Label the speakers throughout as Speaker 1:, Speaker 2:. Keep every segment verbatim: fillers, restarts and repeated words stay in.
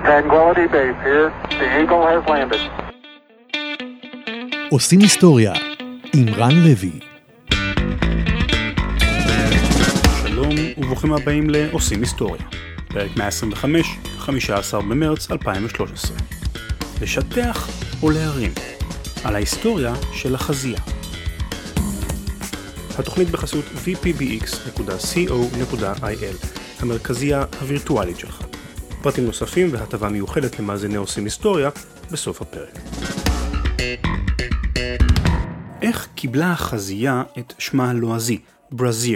Speaker 1: Tranquility Base here. The Eagle has landed.
Speaker 2: עושים היסטוריה עם רן לוי.
Speaker 3: שלום וברוכים הבאים לעושים היסטוריה. פרק מאה עשרים וחמש, חמישה עשר במרץ אלפיים ושלוש עשרה. לשטח או להרים על ההיסטוריה של החזייה. התוכנית בחסות וי פי בי אקס נקודה קו נקודה איי אל, המרכזייה הווירטואלית שלך. פרטים נוספים והטבה מיוחדת למאזיני עושים היסטוריה בסוף הפרק. איך קיבלה החזייה את שמה הלועזי, ברזיר?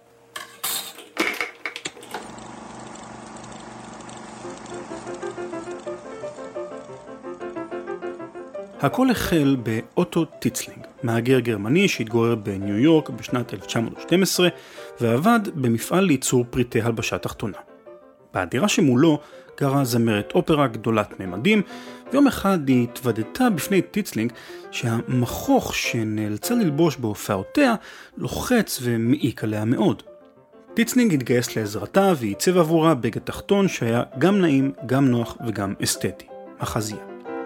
Speaker 3: הכל החל באוטו טיצלינג, מהגר גרמני שהתגורר בניו יורק בשנת אלף תשע מאות ושתים עשרה ועבד במפעל לייצור פריטי הלבשה תחתונה. בדירה שמולו גרה זמרת אופרה גדולת ממדים, ויום אחד היא התוודתה בפני טיצלינג שהמכוך שנאלצה ללבוש בהופעותיה לוחץ ומעיק עליה מאוד. טיצלינג התגייס לעזרתה וייצב עבורה בגד תחתון שהיה גם נעים, גם נוח וגם אסתטי, החזייה.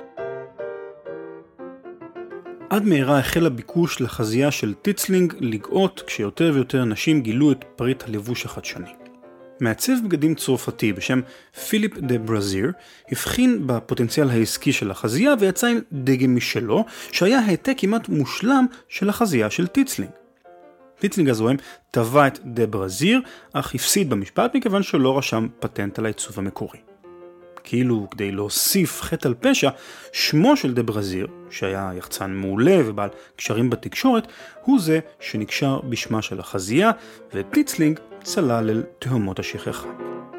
Speaker 3: עד מהרה החל הביקוש לחזייה של טיצלינג לגאות כשיותר ויותר נשים גילו את פריט הלבוש החדשני. מעצב בגדים צרפתי בשם פיליפ דה ברזיר הבחין בפוטנציאל העסקי של החזייה ויצא עם דגם משלו שהיה העתק כמעט מושלם של החזייה של טיצלינג. טיצלינג הזוהם טבע את דה ברזיר אך הפסיד במשפט מכיוון שלא רשם פטנט על העיצוב המקורי. כאילו כדי להוסיף חטא על פשע, שמו של דה ברזיר, שהיה יחצן מעולה ובעל קשרים בתקשורת, הוא זה שנקשר בשמה של החזייה, וטיצלינג צלל אל תהומות השכחה.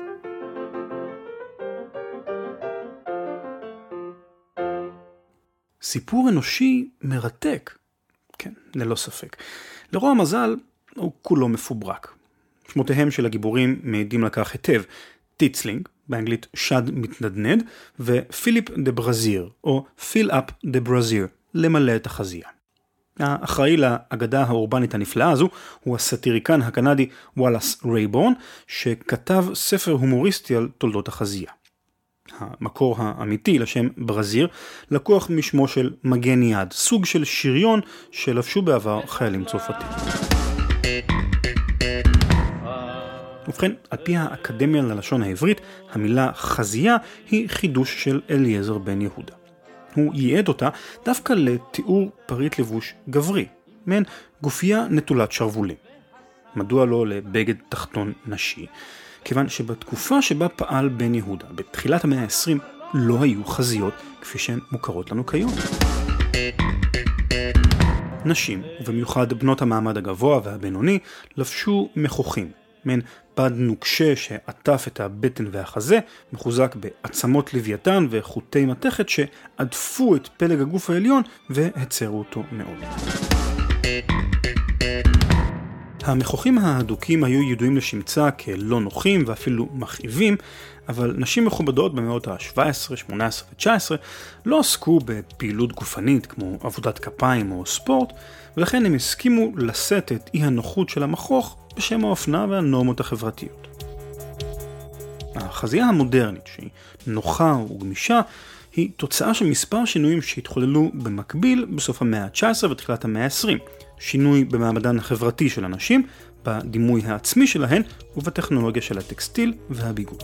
Speaker 3: סיפור אנושי מרתק, כן, ללא ספק. לרוע המזל, הוא כולו מפוברק. שמותיהם של הגיבורים מעידים לכך היטב, טיצלינג, באנגלית שד מתנדנד, ופיליפ דה ברזיר, או פיל אפ דה ברזיר, למלא את החזייה. האחראי לאגדה האורבנית הנפלאה הזו, הוא הסטיריקן הקנדי וואלאס רייבורן, שכתב ספר הומוריסטי על תולדות החזייה. המקור האמיתי לשם ברזיר, לקוח משמו של מגן יד, סוג של שריון שלבשו בעבר חיילים צרפתים. ובכן, על פי האקדמיה ללשון העברית, המילה חזייה היא חידוש של אליעזר בן יהודה. הוא ייעד אותה דווקא לתיאור פריט לבוש גברי, מעין גופייה נטולת שרבולים. מדוע לא לבגד תחתון נשי? כיוון שבתקופה שבה פעל בן יהודה, בתחילת המאה ה-עשרים, לא היו חזיות כפי שהן מוכרות לנו כיום. נשים, ובמיוחד בנות המעמד הגבוה והבינוני, לבשו מכוחים, מעין בד נוקשה שעטף את הבטן והחזה, מחוזק בעצמות לוויתן וחוטי מתכת שעדפו את פלג הגוף העליון והצרו אותו מאוד. המכוחים ההדוקים היו ידועים לשמצה כלא נוחים ואפילו מכאיבים, אבל נשים מכובדות במאות ה-שבע עשרה, שמונה עשרה ו-תשע עשרה לא עסקו בפעילות גופנית כמו עבודת כפיים או ספורט, ולכן הם הסכימו לשאת את אי הנוחות של המכוך בשם האופנה והנורמות החברתיות. החזייה המודרנית, שהיא נוחה וגמישה, היא תוצאה של מספר שינויים שהתחוללו במקביל בסוף המאה ה-תשע עשרה ותחילת המאה ה-עשרים. שינוי במעמדן החברתי של אנשים, בדימוי העצמי שלהן ובטכנולוגיה של הטקסטיל והביגוד.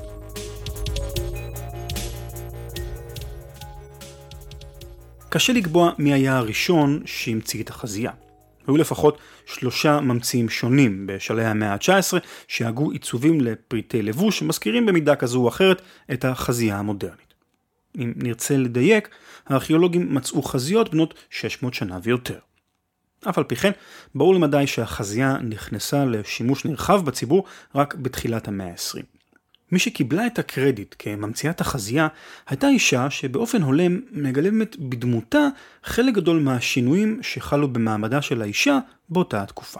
Speaker 3: קשה לקבוע מי היה הראשון שהמציא את החזייה. היו לפחות שלושה ממציאים שונים בשלהי המאה ה-תשע עשרה שהגו עיצובים לפריטי לבוש שמזכירים במידה כזו או אחרת את החזייה המודרנית. אם נרצה לדייק, הארכיאולוגים מצאו חזיות בנות שש מאות שנה ויותר. אף על פי כן, ברור למדי שהחזייה נכנסה לשימוש נרחב בציבור רק בתחילת המאה ה-עשרים. מי שקיבלה את הקרדיט כממציאת החזייה הייתה אישה שבאופן הולם מגלמת בדמותה חלק גדול מהשינויים שחלו במעמדה של האישה באותה התקופה.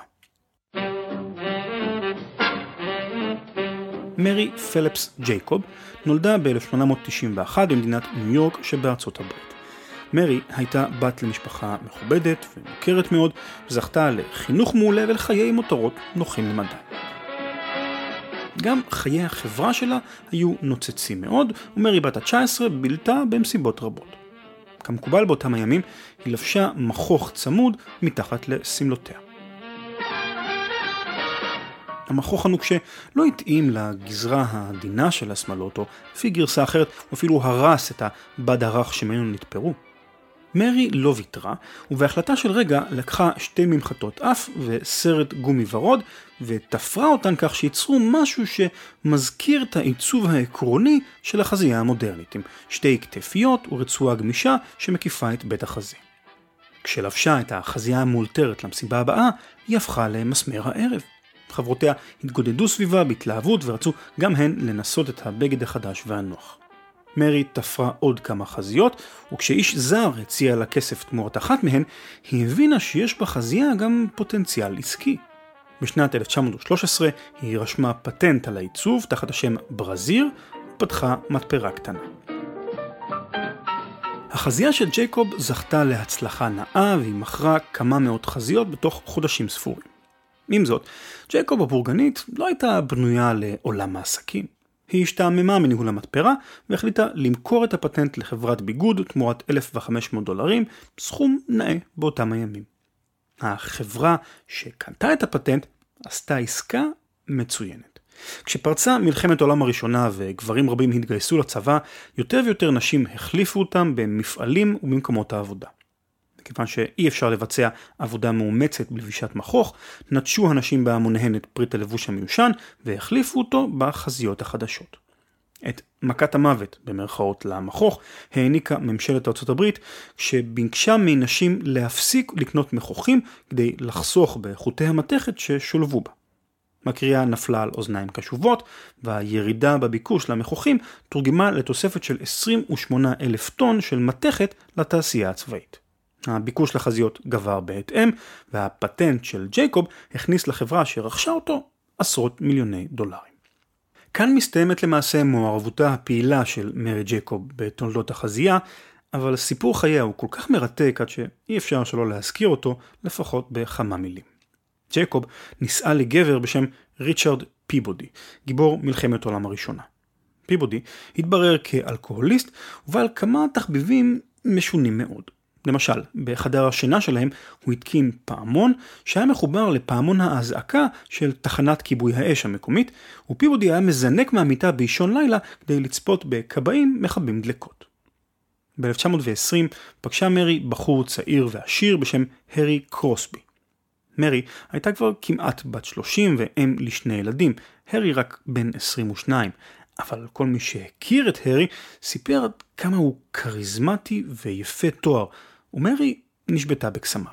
Speaker 3: מרי פלפס ג'ייקוב נולדה ב-אלף שמונה מאות תשעים ואחת במדינת ניו יורק שבארצות הברית. מרי הייתה בת למשפחה מכובדת ומוכרת מאוד, וזכתה לחינוך מעולה ולחיי מותרות נוחים למדי. גם חיי החברה שלה היו נוצצים מאוד, ומרי בת ה-תשע עשרה בילתה במסיבות רבות. כמקובל באותם הימים, היא לבשה מכוך צמוד מתחת לסמלותיה. המכוך הנוקשה לא התאים לגזרה העדינה של השמלות, או לפי גרסה אחרת, הוא אפילו הרס את הבד הרך שממנו נתפרו. מרי לא ויתרה, ובהחלטה של רגע לקחה שתי ממחטות אף וסרט גומי ורוד, ותפרה אותן כך שיצרו משהו שמזכיר את העיצוב העקרוני של החזייה המודרנית, עם שתי כתפיות ורצועה גמישה שמקיפה את בית החזה. כשלבשה את החזייה המאולתרת למסיבה הבאה, היא הפכה למסמר הערב. חברותיה התגודדו סביבה בהתלהבות ורצו גם הן לנסות את הבגד החדש והנוח. מרי תפרה עוד כמה חזיות, וכשאיש זר הציע לה כסף תמורת אחת מהן, היא הבינה שיש בחזייה גם פוטנציאל עסקי. בשנת אלף תשע מאות ושלוש עשרה היא רשמה פטנט על העיצוב תחת השם ברזיר, ופתחה מתפרה קטנה. החזייה של ג'ייקוב זכתה להצלחה נאה, והיא מכרה כמה מאות חזיות בתוך חודשים ספורים. עם זאת, ג'ייקוב הבורגנית לא הייתה בנויה לעולם העסקים. היא השתעממה מניהול המתפרה והחליטה למכור את הפטנט לחברת ביגוד תמורת אלף וחמש מאות דולרים, סכום נאה באותם הימים. החברה שקנתה את הפטנט עשתה עסקה מצוינת. כשפרצה מלחמת העולם הראשונה וגברים רבים התגייסו לצבא, יותר ויותר נשים החליפו אותם במפעלים ובמקומות העבודה. כיוון שאי אפשר לבצע עבודה מאומצת בלבישת מכוך, נטשו הנשים בהמוניהן את פריט הלבוש המיושן והחליפו אותו בחזיות החדשות. את מכת המוות במרכאות למכוך העניקה ממשלת ארצות הברית, שביקשה מנשים להפסיק לקנות מכוכים כדי לחסוך בחוטי המתכת ששולבו בה. הקריאה נפלה על אוזניים קשובות, והירידה בביקוש למכוכים תורגמה לתוספת של עשרים ושמונה אלף טון של מתכת לתעשייה הצבאית. הביקוש לחזיות גבר בהתאם, והפטנט של ג'ייקוב הכניס לחברה שרכשה אותו עשרות מיליוני דולרים. כאן מסתיימת למעשה מעורבותה הפעילה של מרי ג'ייקוב בתולדות החזייה, אבל סיפור חייה הוא כל כך מרתק עד שאי אפשר שלא להזכיר אותו, לפחות בכמה מילים. ג'ייקוב נישאה לגבר בשם ריצ'רד פיבודי, גיבור מלחמת העולם הראשונה. פיבודי התברר כאלכוהוליסט, ובעל כמה תחביבים משונים מאוד. למשל, בחדר השינה שלהם הוא התקין פעמון שהיה מחובר לפעמון האזעקה של תחנת כיבוי האש המקומית, ופיבודי היה מזנק מהמיטה באישון לילה כדי לצפות בכבאים מכבים דלקות. ב-אלף תשע מאות ועשרים פגשה מרי בחור צעיר ועשיר בשם הרי קרוסבי. מרי הייתה כבר כמעט בת שלושים ואם לשני ילדים, הרי רק בן עשרים ושתיים. אבל כל מי שהכיר את הרי סיפר כמה הוא קריזמטי ויפה תואר, ומרי נשבתה בקסמיו.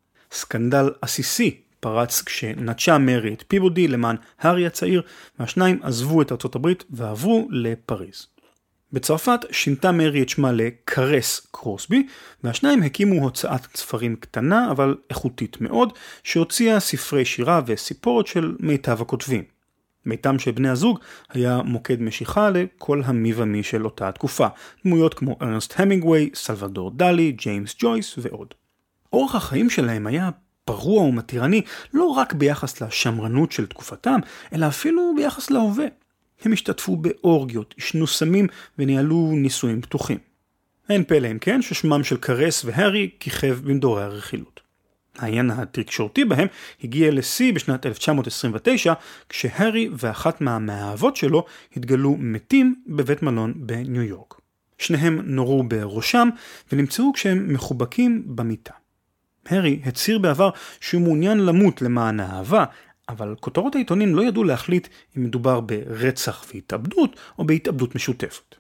Speaker 3: סקנדל עסיסי פרץ כשנטשה מרי את פיבודי למען הרי הצעיר, והשניים עזבו את ארצות הברית ועברו לפריז. בצרפת שינתה מרי את שמה לקרס קרוסבי, והשניים הקימו הוצאת ספרים קטנה אבל איכותית מאוד, שהוציאה ספרי שירה וסיפורת של מיטב הכותבים. ביתם של בני הזוג היה מוקד משיכה לכל המי ומי של אותה התקופה, דמויות כמו ארנסט המינגווי, סלבדור דלי, ג'יימס ג'ויס ועוד. אורח החיים שלהם היה פרוע ומתירני לא רק ביחס לשמרנות של תקופתם, אלא אפילו ביחס להווה. הם השתתפו באורגיות, ישנו סמים וניהלו ניסויים פתוחים. אין פלא אם כן ששמם של קרס והרי כיכב במדורי הרכילות. העניין התקשורתי בהם הגיע לשיא בשנת אלף תשע מאות עשרים ותשע, כשהרי ואחת מהמאהבות שלו התגלו מתים בבית מלון בניו יורק. שניהם נורו בראשם ונמצאו כשהם מחובקים במיטה. הרי הצהיר בעבר שהוא מעוניין למות למען האהבה, אבל כותרות העיתונים לא ידעו להחליט אם מדובר ברצח והתאבדות או בהתאבדות משותפת.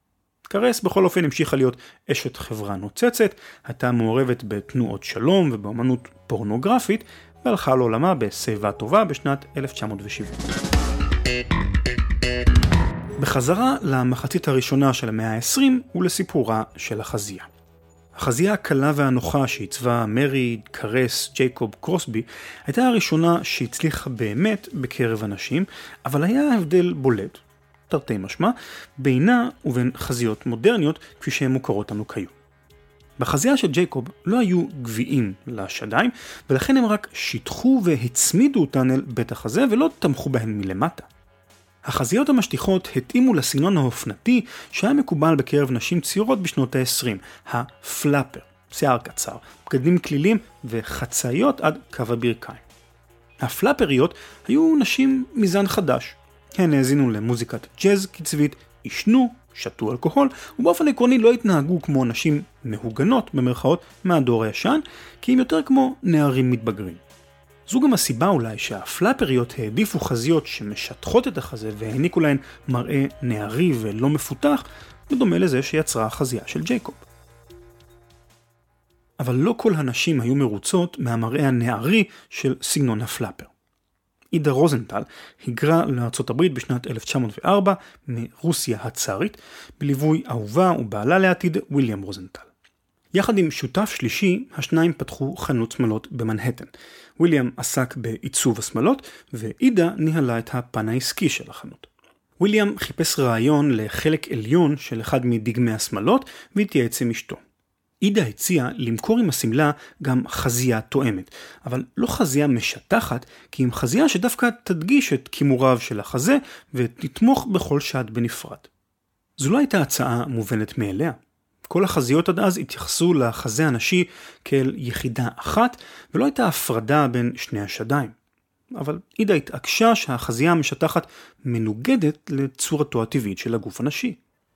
Speaker 3: קרס בכל אופן המשיכה להיות אשת חברה נוצצת, הייתה מעורבת בתנועות שלום ובאמנות פורנוגרפית, והלכה לעולמה בשיבה טובה בשנת אלף תשע מאות שבעים. בחזרה למחצית הראשונה של המאה ה-עשרים ולסיפורה של החזייה. החזייה הקלה והנוחה שעיצבה מרי, קרס, ג'ייקוב, קרוסבי, הייתה הראשונה שהצליחה באמת בקרב אנשים, אבל היה הבדל בולט, תרתי משמע, בינה ובין חזיות מודרניות כפי שהן מוכרות לנו כיום. בחזייה של ג'ייקוב לא היו גביעים לשדיים, ולכן הם רק שיטחו והצמידו אותן אל בית החזה ולא תמכו בהן מלמטה. החזיות המשטיחות התאימו לסגנון האופנתי שהיה מקובל בקרב נשים צעירות בשנות ה-עשרים, הפלאפר, שיער קצר, בגדים כלילים וחצאיות עד קו הברכיים. הפלאפריות היו נשים מזן חדש. הן האזינו למוזיקת ג'אז קצבית, ישנו, שתו אלכוהול, ובאופן עקרוני לא התנהגו כמו נשים מהוגנות במרכאות מהדור הישן, כי הם יותר כמו נערים מתבגרים. זו גם הסיבה אולי שהפלאפריות העדיפו חזיות שמשטחות את החזה והעניקו להן מראה נערי ולא מפותח, בדומה לזה שיצרה החזייה של ג'ייקוב. אבל לא כל הנשים היו מרוצות מהמראה הנערי של סגנון הפלאפר. אידה רוזנטל היגרה לארצות הברית בשנת אלף תשע מאות וארבע מרוסיה הצארית, בליווי אהובה ובעלה לעתיד וויליאם רוזנטל. יחד עם שותף שלישי, השניים פתחו חנות שמלות במנהטן. וויליאם עסק בעיצוב השמלות, ואידה ניהלה את הפן העסקי של החנות. וויליאם חיפש רעיון לחלק עליון של אחד מדגמי השמלות, והתייעץ עם אשתו. אידה הציעה למכור עם הסמלה גם חזייה תואמת, אבל לא חזייה משטחת, כי עם חזייה שדווקא תדגיש את כימוריו של החזה, ותתמוך בכל שד בנפרד. זו לא הייתה הצעה מובנת מאליה. כל החזיות עד אז התייחסו לחזה הנשי כאל יחידה אחת, ולא הייתה הפרדה בין שני השדיים. אבל אידה התעקשה שהחזייה המשטחת מנוגדת לצורתו הטבעית של הגוף הנשי.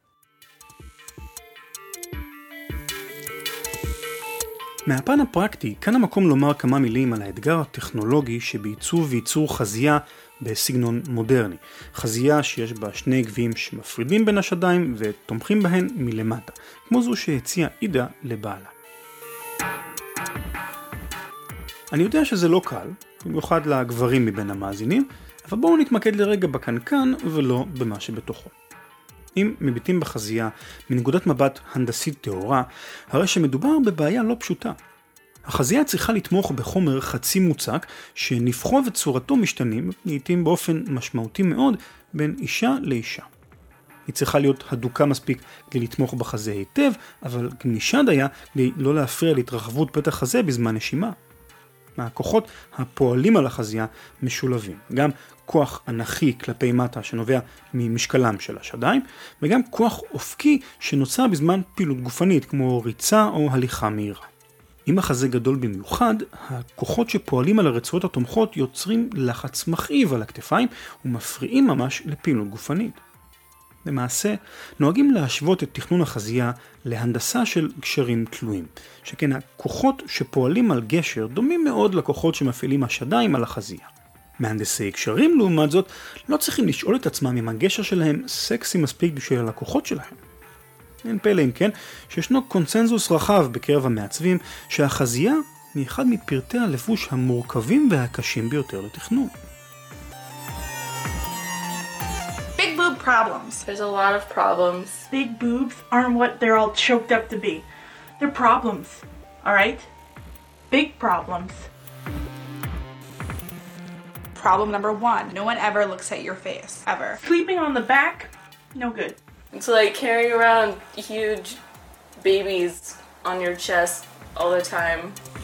Speaker 3: מהפן הפרקטי, כאן המקום לומר כמה מילים על האתגר הטכנולוגי שבעיצוב וייצור חזייה בסגנון מודרני. חזייה שיש בה שני גביעים שמפרידים בין השדיים ותומכים בהן מלמטה, כמו זו שהציעה אידה לבעלה. אני יודע שזה לא קל, במיוחד לגברים מבין המאזינים, אבל בואו נתמקד לרגע בקנקן ולא במה שבתוכו. אם מביטים בחזייה מנקודת מבט הנדסית טהורה, הרי שמדובר בבעיה לא פשוטה. החזייה צריכה לתמוך בחומר חצי מוצק שנפחו וצורתו משתנים, לעתים באופן משמעותי מאוד, בין אישה לאישה. היא צריכה להיות הדוקה מספיק כדי לתמוך בחזה היטב, אבל גמישה דייה כדי לא להפריע להתרחבות פתח חזה בזמן נשימה. הכוחות הפועלים על החזייה משולבים. גם כוח אנכי כלפי מטה שנובע ממשקלם של השדיים, וגם כוח אופקי שנוצר בזמן פעילות גופנית, כמו ריצה או הליכה מהירה. אם החזה גדול במיוחד, הכוחות שפועלים על הרצועות התומכות יוצרים לחץ מכאיב על הכתפיים ומפריעים ממש לפעילות גופנית. למעשה, נוהגים להשוות את תכנון החזייה להנדסה של גשרים תלויים, שכן הכוחות שפועלים על גשר דומים מאוד לכוחות שמפעילים השדיים על החזייה. מהנדסי גשרים, לעומת זאת, לא צריכים לשאול את עצמם אם הגשר שלהם סקסי מספיק בשביל הלקוחות שלהם. אין פלא אם כן, שישנו קונצנזוס רחב בקרב המעצבים שהחזייה היא אחד מפרטי הלבוש המורכבים והקשים ביותר לתכנון.
Speaker 4: Big boob problems.
Speaker 5: There's a lot of problems.
Speaker 4: Big boobs aren't what they're all choked up to be. They're problems, all right? Big problems.
Speaker 5: Problem number one, no one ever looks at your face, ever.
Speaker 4: Sleeping on the back, no good.
Speaker 6: It's like carrying around huge babies on your chest all the time.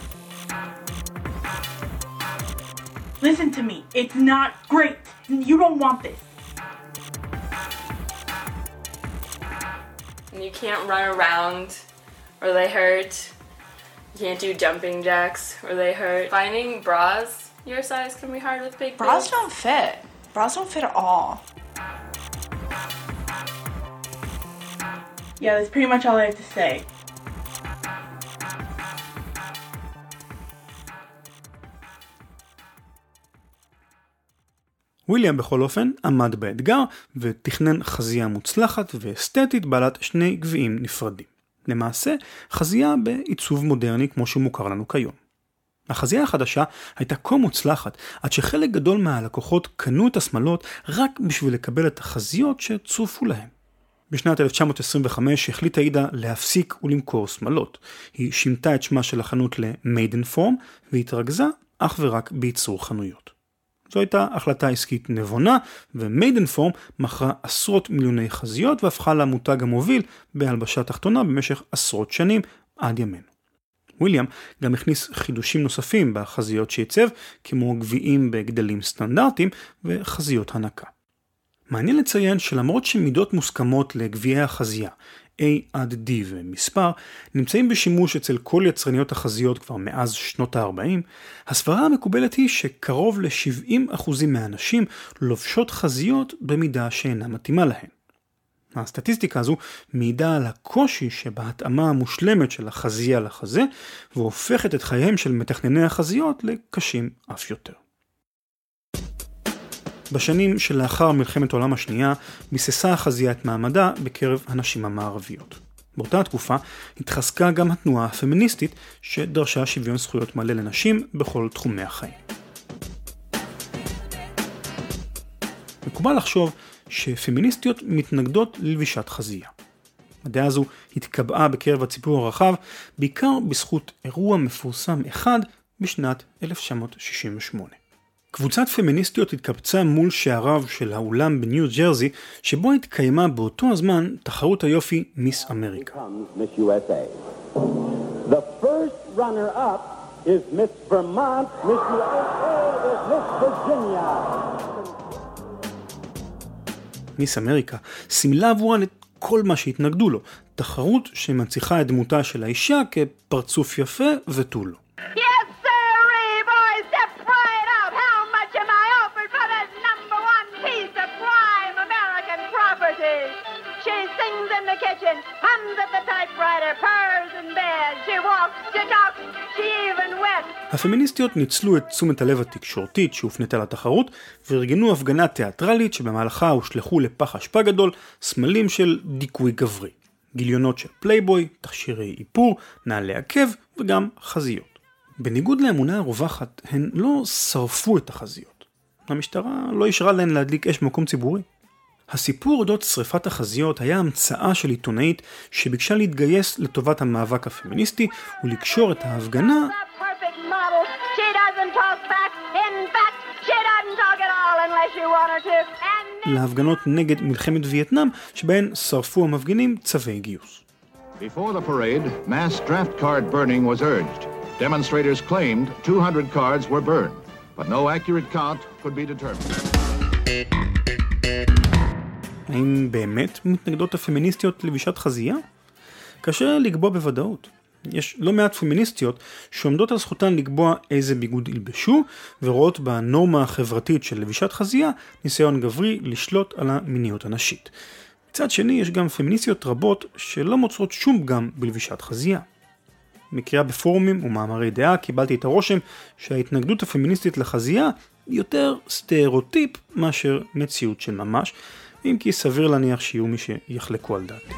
Speaker 4: Listen to me, it's not great. You don't want this.
Speaker 6: And you can't run around or they hurt. You can't do jumping jacks or they hurt. Finding bras your size can be hard with big
Speaker 5: Bras
Speaker 6: boobs.
Speaker 5: don't fit. Bras don't fit at all.
Speaker 4: Yeah, that's pretty much all I have to say.
Speaker 3: וויליאם בכל אופן עמד באתגר ותכנן חזייה מוצלחת ואסתטית בעלת שני גביעים נפרדים. למעשה, חזייה בעיצוב מודרני כמו שמוכר לנו כיום. החזייה החדשה הייתה כה מוצלחת עד שחלק גדול מהלקוחות קנו את השמלות רק בשביל לקבל את החזיות שצורפו להם. בשנת אלף תשע מאות עשרים וחמש החליטה אידה להפסיק ולמכור שמלות. היא שימתה את שמה של החנות ל-Maiden Form והתרכזה אך ורק בייצור חנויות. זו הייתה החלטה עסקית נבונה, ו-Maiden Form מכרה עשרות מיליוני חזיות והפכה למותג המוביל בהלבשה תחתונה במשך עשרות שנים עד ימינו. וויליאם גם הכניס חידושים נוספים בחזיות שעיצב, כמו גביעים בגדלים סטנדרטיים וחזיות הנקה. מעניין לציין שלמרות שמידות מוסכמות לגביעי החזייה, A עד D ומספר, נמצאים בשימוש אצל כל יצרניות החזיות כבר מאז שנות ה-ארבעים, הסברה המקובלת היא שקרוב ל-שבעים אחוז מהאנשים לובשות חזיות במידה שאינה מתאימה להן. הסטטיסטיקה הזו מעידה על הקושי שבהתאמה המושלמת של החזייה לחזה, והופכת את חייהם של מתכנני החזיות לקשים אף יותר. בשנים שלאחר מלחמת העולם השנייה, ביססה החזייה את מעמדה בקרב הנשים המערביות. באותה תקופה התחזקה גם התנועה הפמיניסטית שדרשה שוויון זכויות מלא לנשים בכל תחומי החיים. מקובל לחשוב שפמיניסטיות מתנגדות ללבישת חזייה. הדעה הזו התקבעה בקרב הציבור הרחב, בעיקר בזכות אירוע מפורסם אחד בשנת אלף תשע מאות שישים ושמונה. קבוצת פמיניסטיות התקבצה מול שעריו של האולם בניו ג'רזי, שבו התקיימה באותו הזמן תחרות היופי מיס אמריקה.
Speaker 7: The first runner-up is Miss Vermont, Miss U S A is Miss Virginia.
Speaker 3: מיס אמריקה סימלה עבורן את כל מה שהתנגדו לו, תחרות שמנציחה את דמותה של האישה כפרצוף יפה ותו לא.
Speaker 8: Yes, sirree, boys, step right up. How much am I offered for this number one piece of prime American property? She sings in the kitchen, hums at the typewriter, purrs in bed. She walks, she talks, she even wets.
Speaker 3: הפמיניסטיות ניצלו את תשומת הלב התקשורתית שהופנתה לתחרות, וארגנו הפגנה תיאטרלית שבמהלכה הושלחו לפח אשפה גדול סמלים של דיכוי גברי. גיליונות של פלייבוי, תכשירי איפור, נעלי עקב וגם חזיות. בניגוד לאמונה הרווחת, הן לא שרפו את החזיות. המשטרה לא אישרה להן להדליק אש במקום ציבורי. הסיפור אודות שריפת החזיות היה המצאה של עיתונאית שביקשה להתגייס לטובת המאבק הפמיניסטי ולקשור את ההפגנה להפגנות נגד מלחמת וייטנאם שבהן שרפו המפגינים צווי גיוס.
Speaker 9: Before the parade, mass draft card burning was urged. Demonstrators claimed two hundred cards were burned, but no accurate count could be determined.
Speaker 3: האם באמת מתנגדות הפמיניסטיות לבישת חזייה? קשה לקבוע בוודאות. יש לא מעט פמיניסטיות שעומדות על זכותן לקבוע איזה ביגוד ילבשו, ורואות בנורמה החברתית של לבישת חזייה ניסיון גברי לשלוט על המיניות הנשית. מצד שני, יש גם פמיניסטיות רבות שלא מוצאות שום פגם בלבישת חזייה. מקריאה בפורומים ומאמרי דעה קיבלתי את הרושם שההתנגדות הפמיניסטית לחזייה היא יותר סטריאוטיפ מאשר מציאות של ממש, אם כי סביר להניח שיהיו מי שיחלקו על דעתי.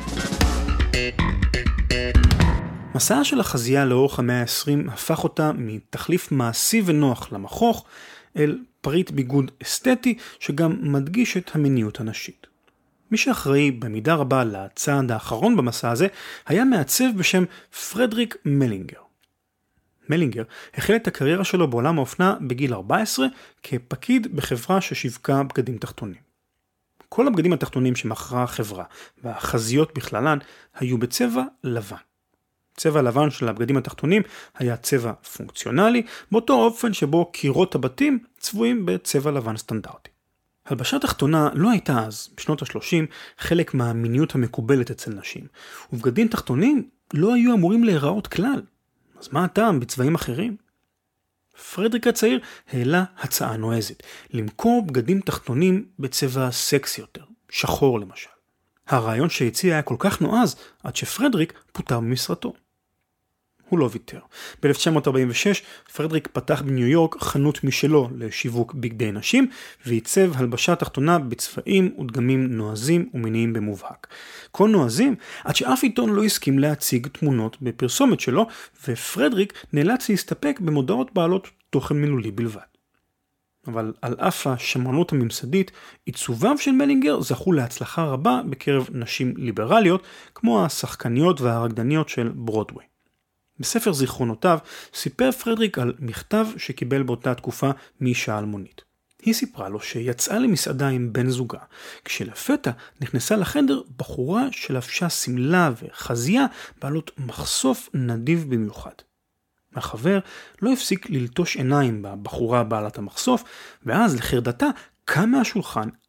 Speaker 3: מסעה של החזייה לאורך המאה ה-עשרים הפך אותה מתחליף מעשי ונוח למכוך אל פריט ביגוד אסתטי שגם מדגיש את המיניות הנשית. מי שאחראי במידה רבה לצעד האחרון במסע הזה היה מעצב בשם פרדריק מלינגר. מלינגר החל את הקריירה שלו בעולם האופנה בגיל ארבע עשרה כפקיד בחברה ששיווקה בגדים תחתונים. כל הבגדים התחתונים שמכרה החברה והחזיות בכללן היו בצבע לבן. צבע לבן של הבגדים התחתונים היה צבע פונקציונלי, באותו אופן שבו קירות הבתים צבועים בצבע לבן סטנדרטי. הלבשה תחתונה לא הייתה אז, בשנות ה-שלושים, חלק מהמיניות המקובלת אצל נשים, ובגדים תחתונים לא היו אמורים להיראות כלל. אז מה הטעם בצבעים אחרים? פרדריק הצעיר העלה הצעה נועזת, למכור בגדים תחתונים בצבע סקסי יותר, שחור למשל. הרעיון שהציע היה כל כך נועז, עד שפרדריק פוטר במשרתו. הוא לא ויתר. ב-אלף תשע מאות ארבעים ושש פרדריק פתח בניו יורק חנות משלו לשיווק בגדי נשים, ועיצב הלבשה תחתונה בצבעים ודגמים נועזים ומיניים במובהק. כה נועזים, עד שאף עיתון לא הסכים להציג תמונות בפרסומת שלו, ופרדריק נאלץ להסתפק במודעות בעלות תוכן מילולי בלבד. אבל על אף השמרנות הממסדית, עיצוביו של מלינגר זכו להצלחה רבה בקרב נשים ליברליות, כמו השחקניות והרקדניות של ברודווי. בספר זיכרונותיו סיפר פרדריק על מכתב שקיבל באותה תקופה מאישה אלמונית. היא סיפרה לו שיצאה למסעדה עם בן זוגה, כשלפתע נכנסה לחדר בחורה שלבשה סמלה וחזייה בעלות מחשוף נדיב במיוחד. החבר לא הפסיק ללטוש עיניים בבחורה בעלת המחשוף, ואז לחרדתה קם מהשולחן,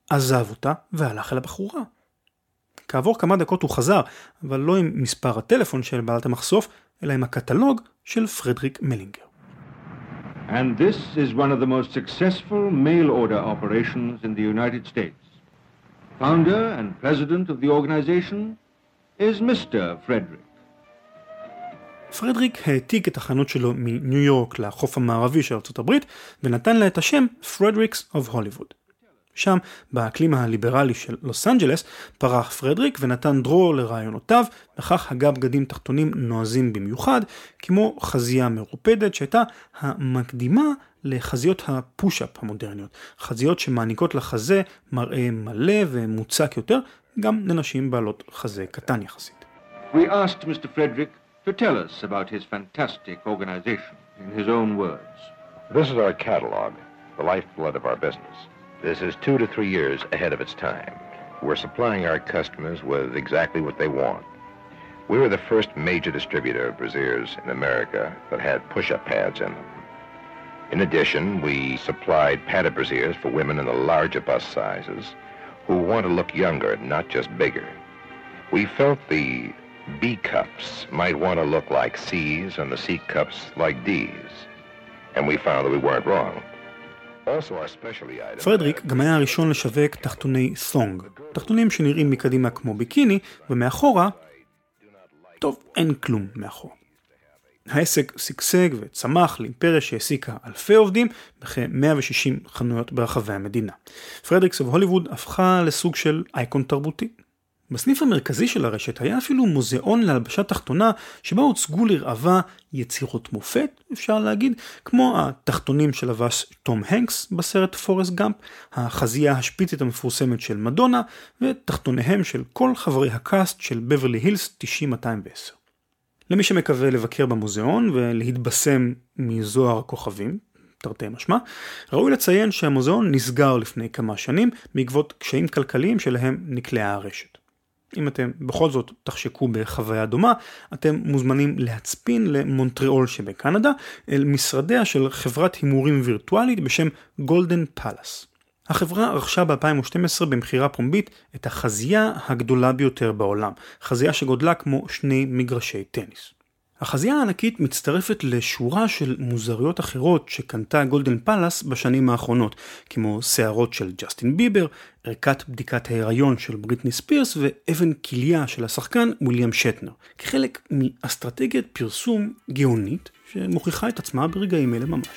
Speaker 3: עזב אותה והלך אל הבחורה. כעבור כמה דקות הוא חזר, אבל לא עם מספר הטלפון של בעלת המחשוף, אלא עם הקטלוג של פרדריק מלינגר.
Speaker 10: And this is one of the most successful mail order operations in the United States. Founder and president of the organization is מיסטר Frederick.
Speaker 3: פרדריק העתיק את החנות שלו מניו יורק לחוף המערבי של ארצות הברית, ונתן לה את השם Fredericks of Hollywood. שם, באקלים הליברלי של לוס אנג'לס, פרח פרדריק ונתן דרור לרעיונותיו, וכך הגה בגדים תחתונים נועזים במיוחד, כמו חזייה מרופדת שהייתה המקדימה לחזיות הפוש-אפ המודרניות. חזיות שמעניקות לחזה מראה מלא ומוצק יותר, גם לנשים בעלות חזה קטן יחסית.
Speaker 10: We asked מיסטר Frederick to tell us about his fantastic organization in his own words.
Speaker 11: This is our catalog, the lifeblood of our business. This is two to three years ahead of its time. We're supplying our customers with exactly what they want. We were the first major distributor of brassieres in America that had push-up pads in them. In addition, we supplied padded brassieres for women in the larger bust sizes who want to look younger, not just bigger. We felt the B cups might want to look like C's and the C cups like D's. And we found that we weren't wrong.
Speaker 3: פרדריק גם היה הראשון לשווק תחתוני סונג, תחתונים שנראים מקדימה כמו ביקיני, ומאחורה, טוב, אין כלום מאחורה. העסק סגסג וצמח לאימפריה שהעסיקה אלפי עובדים בכ-מאה ושישים חנויות ברחבי המדינה. פרדריקס אוף הוליווד הפכה לסוג של אייקון תרבותי. בסניף המרכזי של הרשת היה אפילו מוזיאון להלבשת תחתונה שבה הוצגו לרעבה יצירות מופת, אפשר להגיד, כמו התחתונים של לבש תום הנקס בסרט פורסט גאמפ, החזייה השפיצית המפורסמת של מדונה, ותחתוניהם של כל חברי הקאסט של בברלי הילס תשעים מאתיים ועשר. למי שמקווה לבקר במוזיאון ולהתבשם מזוהר הכוכבים, תרתי משמע, ראוי לציין שהמוזיאון נסגר לפני כמה שנים בעקבות קשיים כלכליים שלהם נקלעה הרשת. אם אתם בכל זאת תחשקו בחוויה דומה, אתם מוזמנים להצפין למונטריאול שבקנדה, אל משרדיה של חברת הימורים וירטואלית בשם גולדן פלאס. החברה רכשה ב-אלפיים ושתים עשרה במחירה פומבית את החזייה הגדולה ביותר בעולם, חזייה שגודלה כמו שני מגרשי טניס. החזייה הענקית מצטרפת לשורה של מוזריות אחרות שקנתה גולדן פלאס בשנים האחרונות, כמו שערות של ג'סטין ביבר, ערכת בדיקת ההיריון של בריטני ספירס ואבן כליה של השחקן וויליאם שטנר, כחלק מאסטרטגיית פרסום גאונית שמוכיחה את עצמה ברגעים אלה ממש.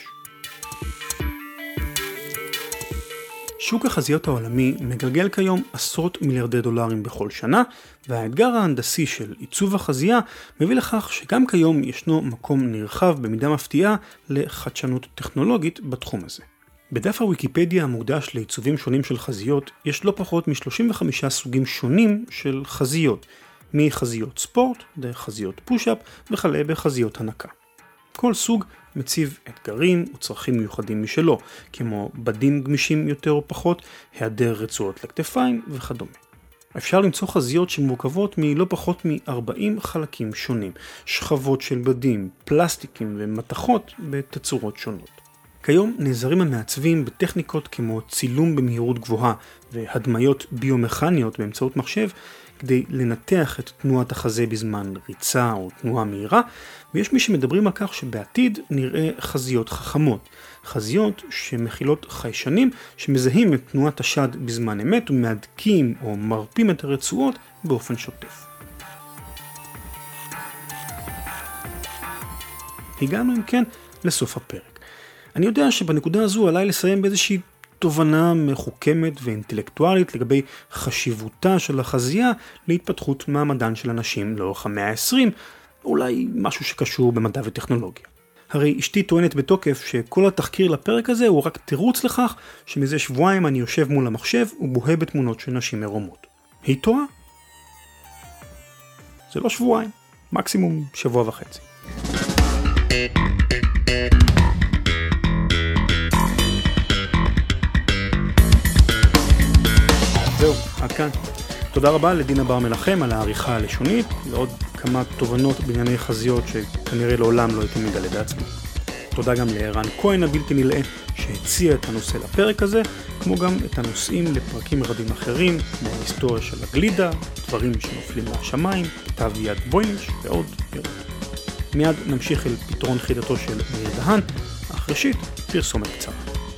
Speaker 3: שוק החזיות העולמי מגלגל כיום עשרות מיליארדי דולרים בכל שנה, והאתגר ההנדסי של עיצוב החזייה מביא לכך שגם כיום ישנו מקום נרחב במידה מפתיעה לחדשנות טכנולוגית בתחום הזה. בדף הוויקיפדיה המוקדש לעיצובים שונים של חזיות יש לא פחות מ-שלושים וחמישה סוגים שונים של חזיות, מחזיות ספורט, דרך חזיות פוש-אפ וכלה בחזיות הנקה. כל סוג מציב אתגרים וצרכים מיוחדים משלו, כמו בדים גמישים יותר או פחות, היעדר רצועות לכתפיים וכדומה. אפשר למצוא חזיות שמורכבות מלא פחות מ-ארבעים חלקים שונים, שכבות של בדים, פלסטיקים ומתכות בתצורות שונות. כיום נעזרים המעצבים בטכניקות כמו צילום במהירות גבוהה והדמיות ביומכניות באמצעות מחשב, כדי לנתח את תנועת החזה בזמן ריצה או תנועה מהירה, ויש מי שמדברים על כך שבעתיד נראה חזיות חכמות, חזיות שמכילות חיישנים שמזהים את תנועת השד בזמן אמת ומהדקים או מרפים את הרצועות באופן שוטף. הגענו אם כן לסוף הפרק. אני יודע שבנקודה הזו עליי לסיים באיזושהי תובנה מחוכמת ואינטלקטואלית לגבי חשיבותה של החזייה להתפתחות מעמדן של אנשים לאורך המאה ה-עשרים, אולי משהו שקשור במדע וטכנולוגיה. הרי אשתי טוענת בתוקף שכל התחקיר לפרק הזה הוא רק תירוץ לכך שמזה שבועיים אני יושב מול המחשב ובוהה בתמונות של נשים עירומות. היא טועה? זה לא שבועיים, מקסימום שבוע וחצי. זהו, עד כאן. תודה רבה לדינה בר מלחם על העריכה הלשונית, ועוד כמה תובנות בענייני חזיות שכנראה לעולם לא הייתי מגלה בעצמי. תודה גם לערן כהן הבלתי נלאה שהציע את הנושא לפרק הזה, כמו גם את הנושאים לפרקים רבים אחרים, כמו ההיסטוריה של הגלידה, דברים שנופלים מהשמיים, כתב יד בוינש ועוד ועוד. מיד נמשיך אל פתרון חידתו של ניר דהן, אך ראשית פרסומת קצרה.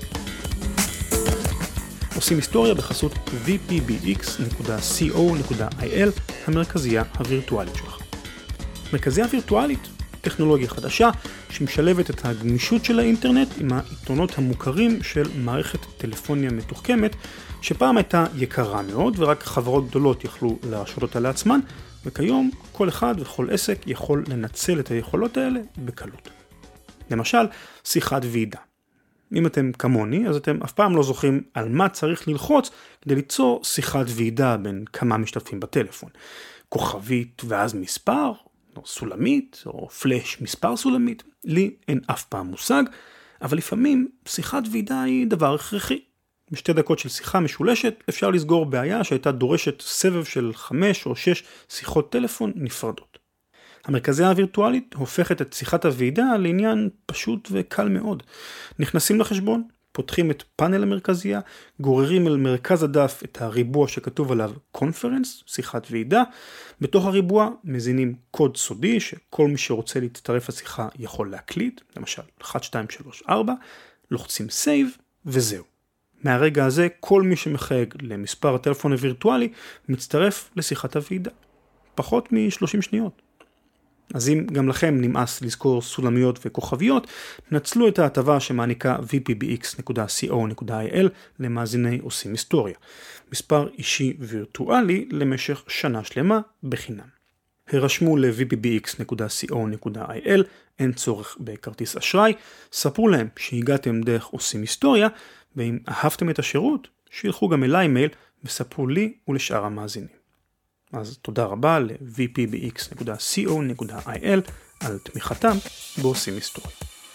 Speaker 3: עושים היסטוריה בחסות וי פי בי אקס נקודה סי או נקודה איי אל, המרכזייה הווירטואלית שלך. מרכזייה וירטואלית, טכנולוגיה חדשה שמשלבת את הגמישות של האינטרנט עם העיתונות המוכרים של מערכת טלפוניה מתוחכמת, שפעם הייתה יקרה מאוד ורק חברות גדולות יכלו להרשות אותה לעצמן, וכיום כל אחד וכל עסק יכול לנצל את היכולות האלה בקלות. למשל, שיחת ועידה. אם אתם כמוני, אז אתם אף פעם לא זוכרים על מה צריך ללחוץ כדי ליצור שיחת ועידה בין כמה משתתפים בטלפון. כוכבית ואז מספר, או סולמית, או פלש מספר סולמית. לי אין אף פעם מושג, אבל לפעמים שיחת ועידה היא דבר הכרחי. בשתי דקות של שיחה משולשת אפשר לסגור בעיה שהייתה דורשת סבב של חמש או שש שיחות טלפון נפרדות. המרכזייה הווירטואלית הופכת את שיחת הוועידה לעניין פשוט וקל מאוד. נכנסים לחשבון, פותחים את פאנל המרכזייה, גוררים אל מרכז הדף את הריבוע שכתוב עליו קונפרנס, שיחת ועידה. בתוך הריבוע מזינים קוד סודי שכל מי שרוצה להצטרף לשיחה יכול להקליט, למשל אחת, שתיים, שלוש, ארבע, לוחצים סייב וזהו. מהרגע הזה כל מי שמחייג למספר הטלפון הווירטואלי מצטרף לשיחת הוועידה. פחות מ-שלושים שניות. אז אם גם לכם נמאס לזכור סולמיות וכוכביות, נצלו את ההטבה שמעניקה וי פי בי אקס נקודה סי או נקודה איי אל למאזיני עושים היסטוריה. מספר אישי וירטואלי למשך שנה שלמה בחינם. הרשמו ל-וי פי בי אקס נקודה סי או נקודה איי אל, אין צורך בכרטיס אשראי, ספרו להם שהגעתם דרך עושים היסטוריה, ואם אהבתם את השירות, שילחו גם אליי מייל וספרו לי ולשאר המאזינים. אז תודה רבה ל-וי פי בי אקס נקודה סי או נקודה איי אל על תמיכתם בעושים היסטוריה.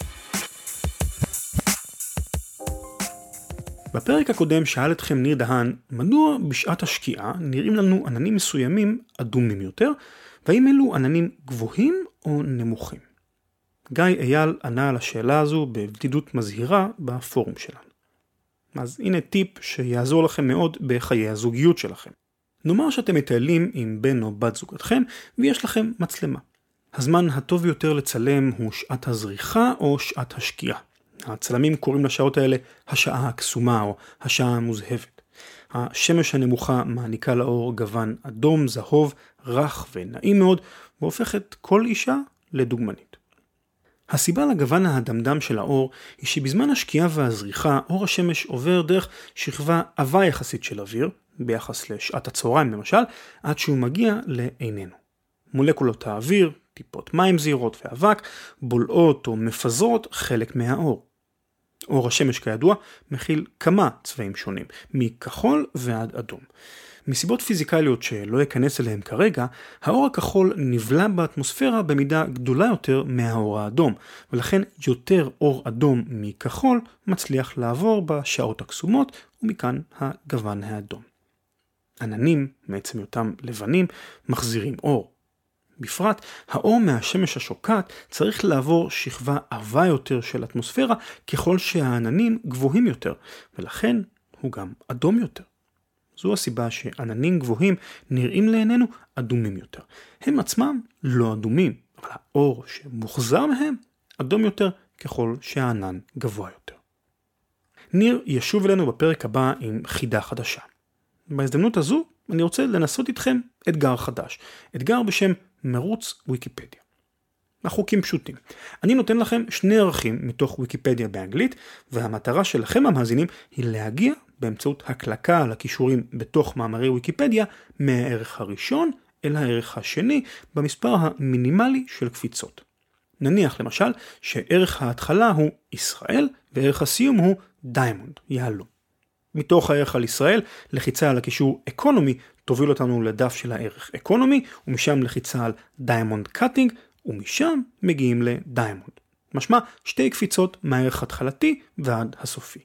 Speaker 3: בפרק הקודם שאל אתכם ניר דהן, מדוע בשעת השקיעה נראים לנו עננים מסוימים אדומים יותר, והאם אלו עננים גבוהים או נמוכים? גיא אייל ענה על השאלה הזו בבדידות מזהירה בפורום שלנו. אז הנה טיפ שיעזור לכם מאוד בחיי הזוגיות שלכם. נאמר שאתם מטיילים עם בן או בת זוגתכם ויש לכם מצלמה. הזמן הטוב ביותר לצלם הוא שעת הזריחה או שעת השקיעה. הצלמים קוראים לשעות האלה השעה הקסומה או השעה המוזהבת. השמש הנמוכה מעניקה לאור גוון אדום, זהוב, רך ונעים מאוד, והופכת כל אישה לדוגמנית. הסיבה לגוון הדמדם של האור היא שבזמן השקיעה והזריחה אור השמש עובר דרך שכבה עבה יחסית של אוויר, ביחס לשעת הצהריים למשל, עד שהוא מגיע לעינינו. מולקולות האוויר, טיפות מים זהירות ואבק, בולעות או מפזרות חלק מהאור. אור השמש כידוע מכיל כמה צבעים שונים, מכחול ועד אדום. מסיבות פיזיקליות שלא אכנס אליהם כרגע, האור הכחול נבלע באטמוספירה במידה גדולה יותר מהאור האדום, ולכן יותר אור אדום מכחול מצליח לעבור בשעות הקסומות, ומכאן הגוון האדום. עננים, מעצם אותם לבנים, מחזירים אור. בפרט, האור מהשמש השוקעת צריך לעבור שכבה עבה יותר של אטמוספירה ככל שהעננים גבוהים יותר, ולכן הוא גם אדום יותר. זו הסיבה שעננים גבוהים נראים לעינינו אדומים יותר. הם עצמם לא אדומים, אבל האור שמוחזר מהם אדום יותר ככל שהענן גבוה יותר. ניר ישוב אלינו בפרק הבא עם חידה חדשה. בהזדמנות הזו אני רוצה לנסות איתכם אתגר חדש, אתגר בשם מרוץ ויקיפדיה. החוקים פשוטים. אני נותן לכם שני ערכים מתוך ויקיפדיה באנגלית, והמטרה שלכם המאזינים היא להגיע באמצעות הקלקה על הכישורים בתוך מאמרי ויקיפדיה מהערך הראשון אל הערך השני במספר המינימלי של קפיצות. נניח למשל שערך ההתחלה הוא ישראל וערך הסיום הוא דיימונד, יהלום. מתוך הערך על ישראל, לחיצה על הקישור אקונומי תוביל אותנו לדף של הערך אקונומי, ומשם לחיצה על דיימונד קאטינג, ומשם מגיעים לדיימונד. משמע שתי קפיצות מהערך התחלתי ועד הסופי.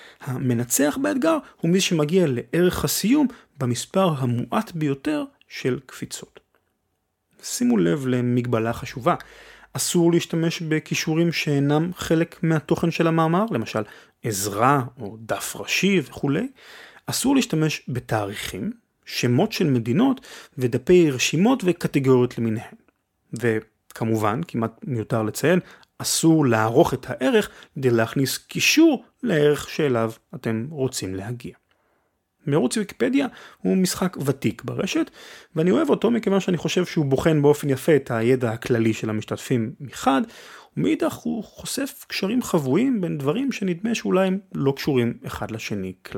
Speaker 3: המנצח באתגר הוא מי שמגיע לערך הסיום במספר המועט ביותר של קפיצות. שימו לב למגבלה חשובה. אסור להשתמש בכישורים שאינם חלק מהתוכן של המאמר, למשל עזרה או דף ראשי וכו'. אסור להשתמש בתאריכים, שמות של מדינות ודפי רשימות וקטגוריות למיניהן. וכמובן, כמעט מיותר לציין, אסור לערוך את הערך כדי להכניס קישור לערך שאליו אתם רוצים להגיע. מרוץ ויקיפדיה הוא משחק ותיק ברשת, ואני אוהב אותו מכיוון שאני חושב שהוא בוחן באופן יפה את הידע הכללי של המשתתפים מחד, ומאידך הוא חושף קשרים חבויים בין דברים שנדמה שאולי הם לא קשורים אחד לשני כלל.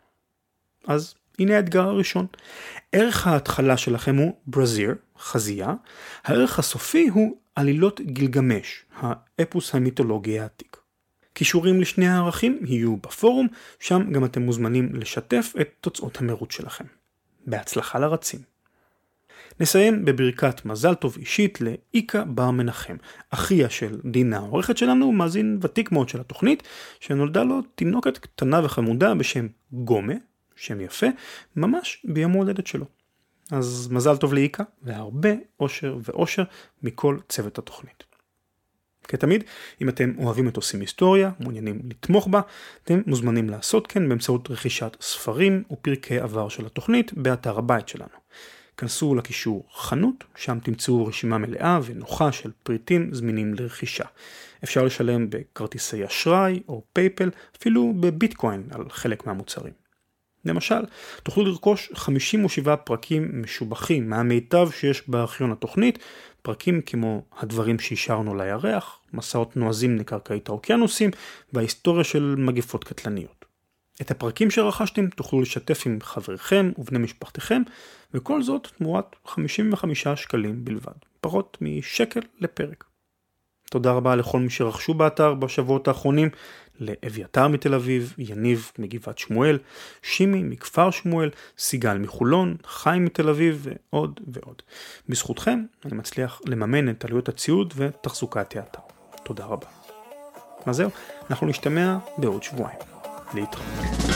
Speaker 3: אז הנה האתגר הראשון. ערך ההתחלה שלכם הוא ברזיר, חזייה. הערך הסופי הוא עלילות גילגמש, האפוס המיתולוגי העתיק. קישורים לשני הערכים יהיו בפורום, שם גם אתם מוזמנים לשתף את תוצאות המרוץ שלכם. בהצלחה לרצים. נסיים בברכת מזל טוב אישית לאיקה בר מנחם, אחיה של דינה העורכת שלנו, מאזין ותיק מאוד של התוכנית, שנולדה לו תינוקת קטנה וחמודה בשם גומה, שם יפה, ממש ביום הולדת שלו. אז מזל טוב לאיקה, והרבה אושר ואושר מכל צוות התוכנית. כתמיד, אם אתם אוהבים את עושים היסטוריה, מעוניינים לתמוך בה, אתם מוזמנים לעשות כן באמצעות רכישת ספרים ופרקי עבר של התוכנית באתר הבית שלנו. כנסו לקישור חנות, שם תמצאו רשימה מלאה ונוחה של פריטים זמינים לרכישה. אפשר לשלם בכרטיסי אשראי או פייפל, אפילו בביטקוין על חלק מהמוצרים. למשל, תוכלו לרכוש חמישים ושבעה פרקים משובחים מהמיטב שיש בארכיון התוכנית, פרקים כמו הדברים שהשארנו לירח, מסעות נועזים לקרקעית האוקיינוסים וההיסטוריה של מגפות קטלניות. את הפרקים שרכשתם תוכלו לשתף עם חבריכם ובני משפחתכם, וכל זאת תמורת חמישים וחמישה שקלים בלבד, פחות משקל לפרק. תודה רבה לכל מי שרכשו באתר בשבועות האחרונים, לאביתר מתל אביב, יניב מגבעת שמואל, שימי מכפר שמואל, סיגל מחולון, חיים מתל אביב ועוד ועוד. בזכותכם אני מצליח לממן את עלויות הציוד ותחזוקת האתר. תודה רבה. מה זהו? אנחנו נשתמע בעוד שבועיים. להתראות.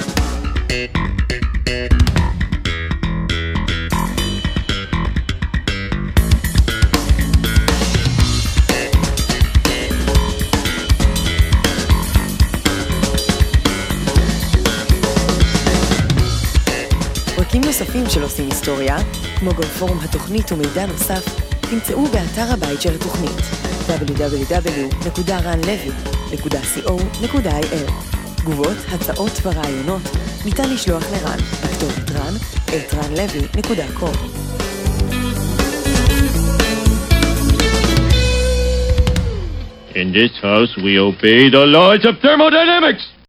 Speaker 12: פרקים נוספים של עושים היסטוריה, כמו גם פורום התוכנית ומידע נוסף, תמצאו באתר הבית של התוכנית דאבליו דאבליו דאבליו נקודה רן לוי נקודה סי או נקודה איי אל. תגובות, הצעות ורעיונות ניתן לשלוח לרן בכתובת רן את רן לוי נקודה קום.
Speaker 13: In this house we obey the laws of thermodynamics.